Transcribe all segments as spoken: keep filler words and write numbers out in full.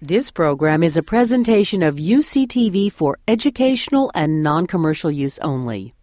This program is a presentation of U C T V for educational and non-commercial use only.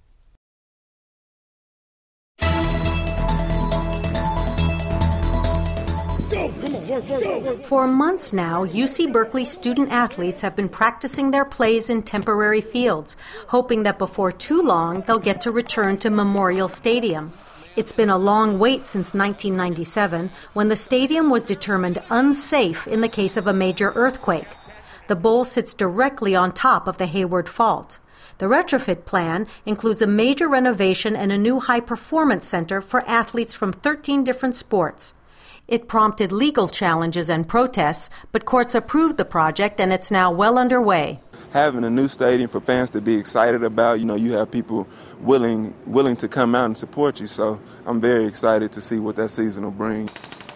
For months now, U C Berkeley student athletes have been practicing their plays in temporary fields, hoping that before too long they'll get to return to Memorial Stadium. It's been a long wait since nineteen ninety-seven, when the stadium was determined unsafe in the case of a major earthquake. The bowl sits directly on top of the Hayward Fault. The retrofit plan includes a major renovation and a new high-performance center for athletes from thirteen different sports. It prompted legal challenges and protests, but courts approved the project and it's now well underway. Having a new stadium for fans to be excited about, you know, you have people willing willing to come out and support you. So I'm very excited to see what that season will bring.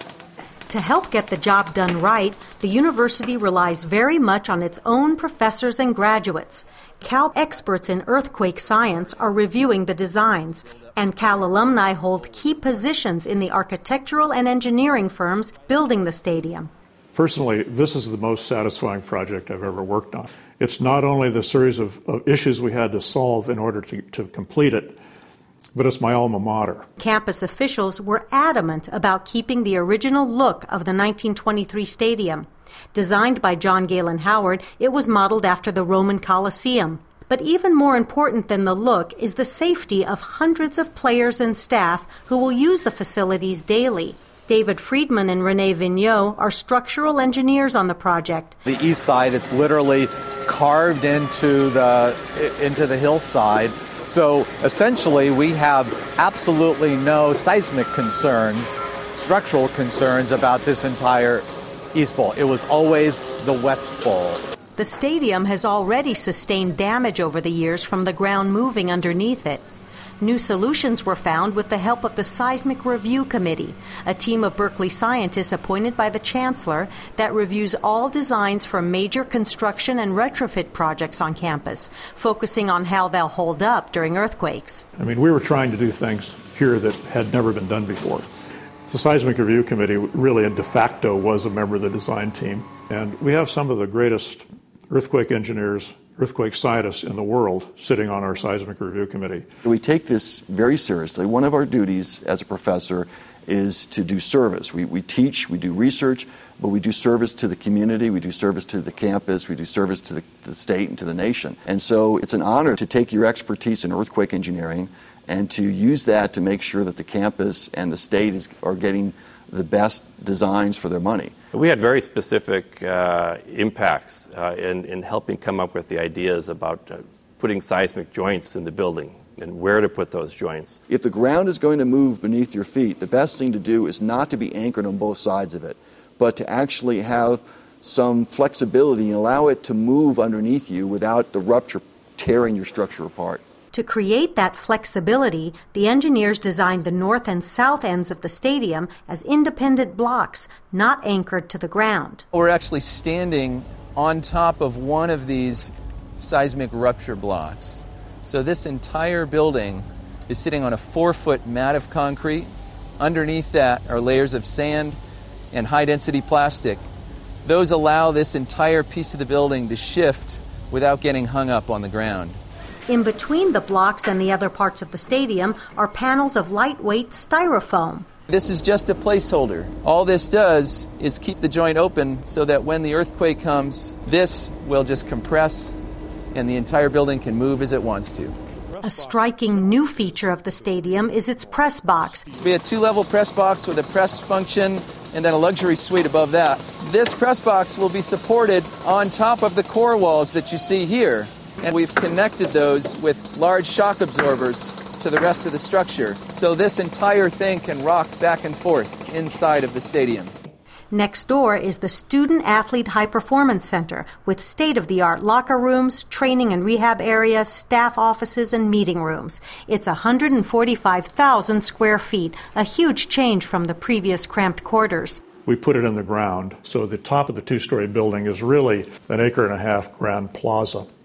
To help get the job done right, the university relies very much on its own professors and graduates. Cal experts in earthquake science are reviewing the designs, and Cal alumni hold key positions in the architectural and engineering firms building the stadium. Personally, this is the most satisfying project I've ever worked on. It's not only the series of, of issues we had to solve in order to, to complete it, but it's my alma mater. Campus officials were adamant about keeping the original look of the nineteen twenty-three stadium. Designed by John Galen Howard, it was modeled after the Roman Colosseum. But even more important than the look is the safety of hundreds of players and staff who will use the facilities daily. David Friedman and Rene Vigneault are structural engineers on the project. The east side, it's literally carved into the into the hillside. So essentially we have absolutely no seismic concerns, structural concerns about this entire East Bowl. It was always the West Bowl. The stadium has already sustained damage over the years from the ground moving underneath it. New solutions were found with the help of the Seismic Review Committee, a team of Berkeley scientists appointed by the Chancellor that reviews all designs for major construction and retrofit projects on campus, focusing on how they'll hold up during earthquakes. I mean, we were trying to do things here that had never been done before. The Seismic Review Committee really de facto was a member of the design team, and we have some of the greatest earthquake engineers, earthquake scientists in the world sitting on our Seismic Review Committee. We take this very seriously. One of our duties as a professor is to do service. We, we teach, we do research, but we do service to the community, we do service to the campus, we do service to the, to the state and to the nation. And so it's an honor to take your expertise in earthquake engineering and to use that to make sure that the campus and the state is, are getting the best designs for their money. We had very specific uh, impacts uh, in, in helping come up with the ideas about uh, putting seismic joints in the building and where to put those joints. If the ground is going to move beneath your feet, the best thing to do is not to be anchored on both sides of it, but to actually have some flexibility and allow it to move underneath you without the rupture tearing your structure apart. To create that flexibility, the engineers designed the north and south ends of the stadium as independent blocks, not anchored to the ground. We're actually standing on top of one of these seismic rupture blocks. So this entire building is sitting on a four-foot mat of concrete. Underneath that are layers of sand and high-density plastic. Those allow this entire piece of the building to shift without getting hung up on the ground. In between the blocks and the other parts of the stadium are panels of lightweight styrofoam. This is just a placeholder. All this does is keep the joint open so that when the earthquake comes, this will just compress and the entire building can move as it wants to. A striking new feature of the stadium is its press box. It's be a two-level press box with a press function and then a luxury suite above that. This press box will be supported on top of the core walls that you see here. And we've connected those with large shock absorbers to the rest of the structure. So this entire thing can rock back and forth inside of the stadium. Next door is the Student Athlete High Performance Center with state-of-the-art locker rooms, training and rehab areas, staff offices, and meeting rooms. It's one hundred forty-five thousand square feet, a huge change from the previous cramped quarters. We put it in the ground, so the top of the two-story building is really an acre and a half grand plaza.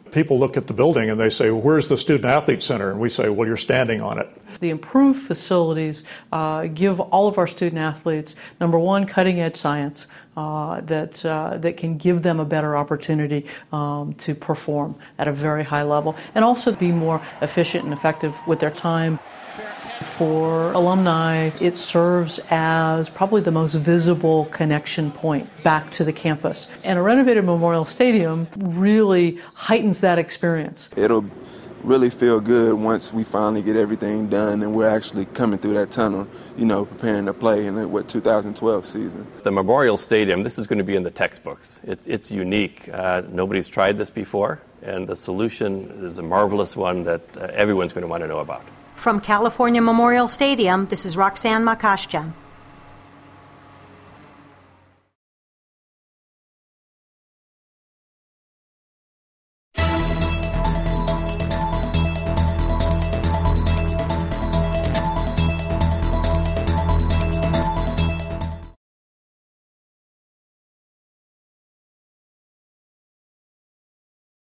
People look at the building and they say, well, where's the Student Athlete Center? And we say, well, you're standing on it. The improved facilities uh, give all of our student athletes, number one, cutting-edge science uh, that uh, that can give them a better opportunity um, to perform at a very high level, and also be more efficient and effective with their time. For alumni, it serves as probably the most visible connection point back to the campus. And a renovated Memorial Stadium really heightens that experience. It'll really feel good once we finally get everything done and we're actually coming through that tunnel, you know, preparing to play in the what, two thousand twelve season. The Memorial Stadium, this is going to be in the textbooks. It's, it's unique. Uh, nobody's tried this before, and the solution is a marvelous one that uh, everyone's going to want to know about. From California Memorial Stadium, this is Roxanne Makashjan.